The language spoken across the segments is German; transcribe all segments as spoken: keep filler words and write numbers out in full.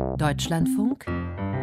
Deutschlandfunk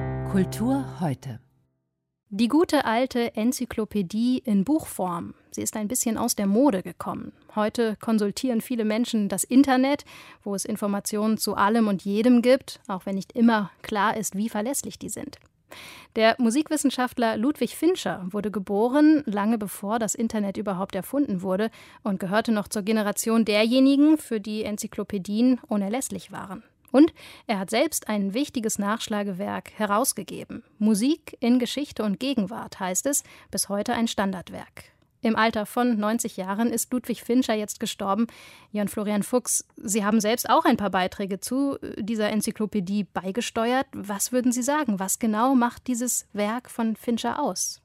Kultur heute. Die gute alte Enzyklopädie in Buchform. Sie ist ein bisschen aus der Mode gekommen. Heute konsultieren viele Menschen das Internet, wo es Informationen zu allem und jedem gibt, auch wenn nicht immer klar ist, wie verlässlich die sind. Der Musikwissenschaftler Ludwig Fincher wurde geboren, lange bevor das Internet überhaupt erfunden wurde, und gehörte noch zur Generation derjenigen, für die Enzyklopädien unerlässlich waren. Und er hat selbst ein wichtiges Nachschlagewerk herausgegeben. Musik in Geschichte und Gegenwart heißt es, bis heute ein Standardwerk. Im Alter von neunzig Jahren ist Ludwig Fincher jetzt gestorben. Jörn Florian Fuchs, Sie haben selbst auch ein paar Beiträge zu dieser Enzyklopädie beigesteuert. Was würden Sie sagen? Was genau macht dieses Werk von Fincher aus?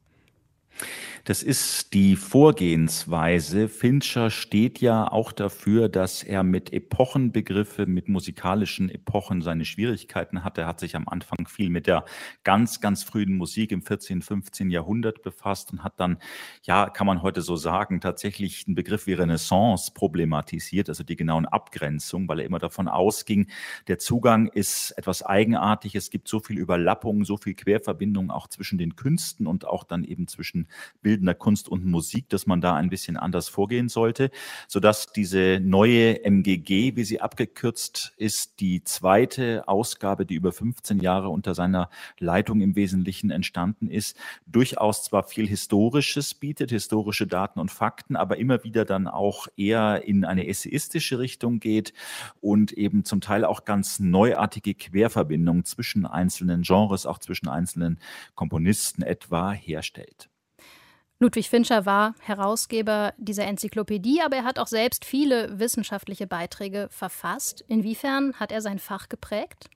Das ist die Vorgehensweise. Fincher steht ja auch dafür, dass er mit Epochenbegriffe, mit musikalischen Epochen seine Schwierigkeiten hatte. Er hat sich am Anfang viel mit der ganz, ganz frühen Musik im vierzehnten, fünfzehnten Jahrhundert befasst und hat dann, ja, kann man heute so sagen, tatsächlich einen Begriff wie Renaissance problematisiert, also die genauen Abgrenzungen, weil er immer davon ausging, der Zugang ist etwas eigenartig. Es gibt so viel Überlappung, so viel Querverbindung auch zwischen den Künsten und auch dann eben zwischen bildender Kunst und Musik, dass man da ein bisschen anders vorgehen sollte, sodass diese neue M G G, wie sie abgekürzt ist, die zweite Ausgabe, die über fünfzehn Jahre unter seiner Leitung im Wesentlichen entstanden ist, durchaus zwar viel Historisches bietet, historische Daten und Fakten, aber immer wieder dann auch eher in eine essayistische Richtung geht und eben zum Teil auch ganz neuartige Querverbindungen zwischen einzelnen Genres, auch zwischen einzelnen Komponisten etwa herstellt. Ludwig Fincher war Herausgeber dieser Enzyklopädie, aber er hat auch selbst viele wissenschaftliche Beiträge verfasst. Inwiefern hat er sein Fach geprägt?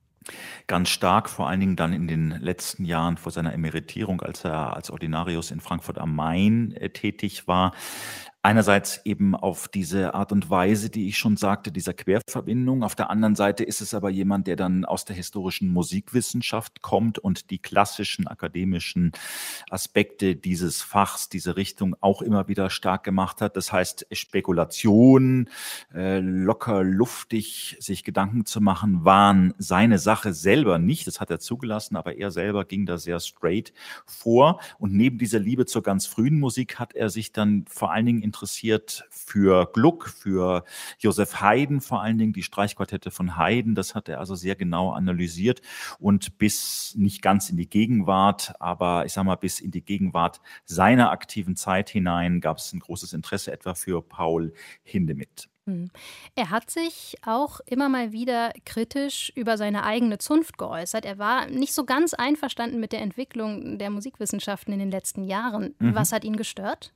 Ganz stark, vor allen Dingen dann in den letzten Jahren vor seiner Emeritierung, als er als Ordinarius in Frankfurt am Main äh, tätig war. Einerseits eben auf diese Art und Weise, die ich schon sagte, dieser Querverbindung. Auf der anderen Seite ist es aber jemand, der dann aus der historischen Musikwissenschaft kommt und die klassischen akademischen Aspekte dieses Fachs, diese Richtung auch immer wieder stark gemacht hat. Das heißt, Spekulation, äh, locker, luftig, sich Gedanken zu machen, waren seine Sache selber nicht. Das hat er zugelassen, aber er selber ging da sehr straight vor. Und neben dieser Liebe zur ganz frühen Musik hat er sich dann vor allen Dingen interessiert für Gluck, für Joseph Haydn, vor allen Dingen die Streichquartette von Haydn. Das hat er also sehr genau analysiert und bis nicht ganz in die Gegenwart, aber ich sage mal bis in die Gegenwart seiner aktiven Zeit hinein gab es ein großes Interesse etwa für Paul Hindemith. Er hat sich auch immer mal wieder kritisch über seine eigene Zunft geäußert. Er war nicht so ganz einverstanden mit der Entwicklung der Musikwissenschaften in den letzten Jahren. Mhm. Was hat ihn gestört?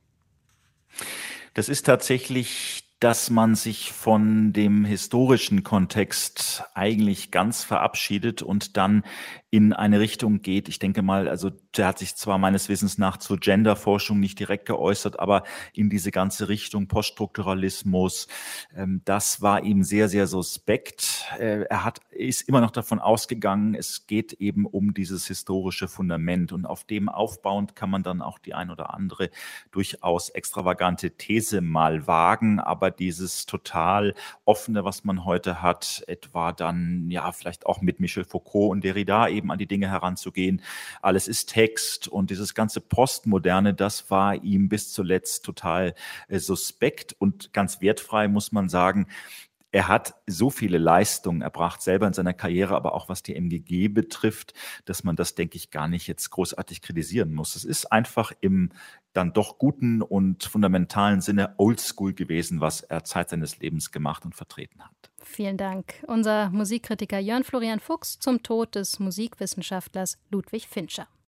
Das ist tatsächlich, dass man sich von dem historischen Kontext eigentlich ganz verabschiedet und dann in eine Richtung geht. Ich denke mal, also der hat sich zwar meines Wissens nach zur Genderforschung nicht direkt geäußert, aber in diese ganze Richtung Poststrukturalismus, ähm, das war ihm sehr, sehr suspekt. Äh, er hat, ist immer noch davon ausgegangen, es geht eben um dieses historische Fundament und auf dem aufbauend kann man dann auch die ein oder andere durchaus extravagante These mal wagen, aber dieses total offene, was man heute hat, etwa dann ja vielleicht auch mit Michel Foucault und Derrida eben an die Dinge heranzugehen. Alles ist Text und dieses ganze Postmoderne, das war ihm bis zuletzt total äh, suspekt und ganz wertfrei, muss man sagen. Er hat so viele Leistungen erbracht, selber in seiner Karriere, aber auch was die M G G betrifft, dass man das, denke ich, gar nicht jetzt großartig kritisieren muss. Es ist einfach im dann doch guten und fundamentalen Sinne oldschool gewesen, was er Zeit seines Lebens gemacht und vertreten hat. Vielen Dank. Unser Musikkritiker Jörn Florian Fuchs zum Tod des Musikwissenschaftlers Ludwig Fincher.